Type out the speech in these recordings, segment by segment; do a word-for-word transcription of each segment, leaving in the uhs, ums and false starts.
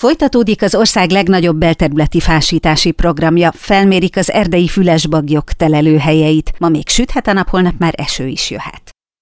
Folytatódik az ország legnagyobb belterületi fásítási programja, felmérik az erdei fülesbaglyok telelőhelyeit. Ma még süthet a nap, holnap már eső is jöhet.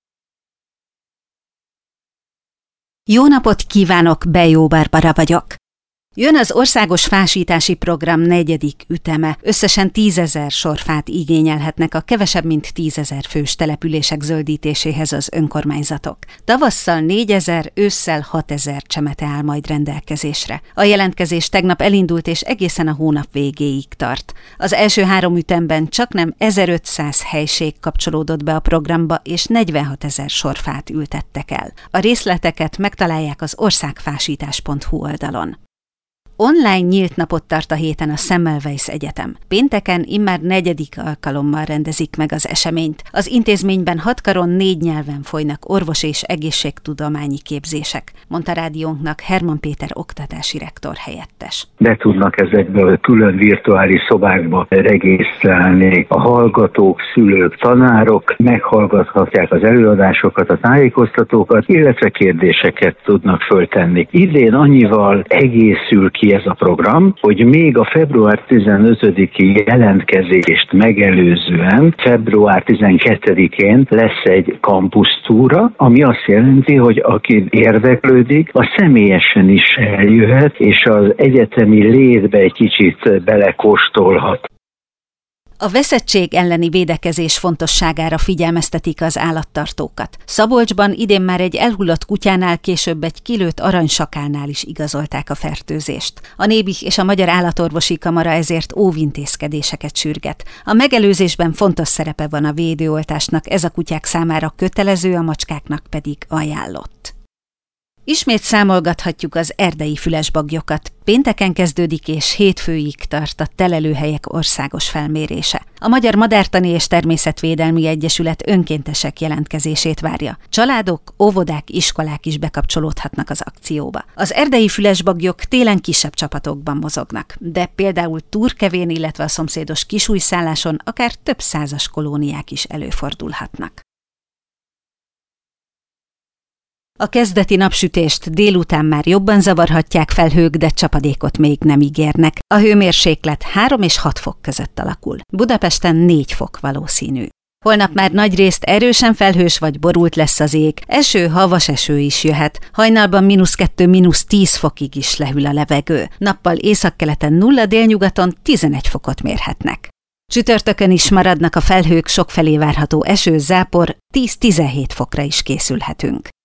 Jó napot kívánok, Bejó Barbara vagyok. Jön az országos fásítási program negyedik üteme. Összesen tízezer sorfát igényelhetnek a kevesebb mint tízezer fős települések zöldítéséhez az önkormányzatok. Tavasszal négyezer, ősszel hatezer csemete áll majd rendelkezésre. A jelentkezés tegnap elindult és egészen a hónap végéig tart. Az első három ütemben csaknem ezerötszáz helység kapcsolódott be a programba, és negyvenhatezer sorfát ültettek el. A részleteket megtalálják az országfásítás pont hu oldalon. Online nyílt napot tart a héten a Semmelweis Egyetem. Pénteken immár negyedik alkalommal rendezik meg az eseményt. Az intézményben hat karon négy nyelven folynak orvos- és egészségtudományi képzések, mondta rádiónknak Herman Péter oktatási rektor helyettes. Be tudnak ezekbe a külön virtuális szobákba regisztrálni a hallgatók, szülők, tanárok, meghallgathatják az előadásokat, a tájékoztatókat, illetve kérdéseket tudnak föltenni. Idén annyival egészül ki ez a program, hogy még a február tizenötödiki jelentkezést megelőzően február tizenkettedikén lesz egy kampusztúra, ami azt jelenti, hogy aki érdeklődik, a személyesen is eljöhet, és az egyetemi létbe egy kicsit belekóstolhat. A veszettség elleni védekezés fontosságára figyelmeztetik az állattartókat. Szabolcsban idén már egy elhullott kutyánál, később egy kilőtt aranysakálnál is igazolták a fertőzést. A Nébih és a Magyar Állatorvosi Kamara ezért óvintézkedéseket sürget. A megelőzésben fontos szerepe van a védőoltásnak, ez a kutyák számára kötelező, a macskáknak pedig ajánlott. Ismét számolgathatjuk az erdei fülesbaglyokat. Pénteken kezdődik és hétfőig tart a telelőhelyek országos felmérése. A Magyar Madártani és Természetvédelmi Egyesület önkéntesek jelentkezését várja. Családok, óvodák, iskolák is bekapcsolódhatnak az akcióba. Az erdei fülesbagllyok télen kisebb csapatokban mozognak, de például Turkevén, illetve a szomszédos Kisújszálláson akár több százas kolóniák is előfordulhatnak. A kezdeti napsütést délután már jobban zavarhatják felhők, de csapadékot még nem ígérnek. A hőmérséklet három és hat fok között alakul. Budapesten négy fok valószínű. Holnap már nagyrészt erősen felhős vagy borult lesz az ég. Eső, havas eső is jöhet. Hajnalban mínusz kettő, mínusz tíz fokig is lehűl a levegő. Nappal északkeleten nulla, délnyugaton tizenegy fokot mérhetnek. Csütörtökön is maradnak a felhők, sokfelé várható eső, zápor, tíz-tizenhét fokra is készülhetünk.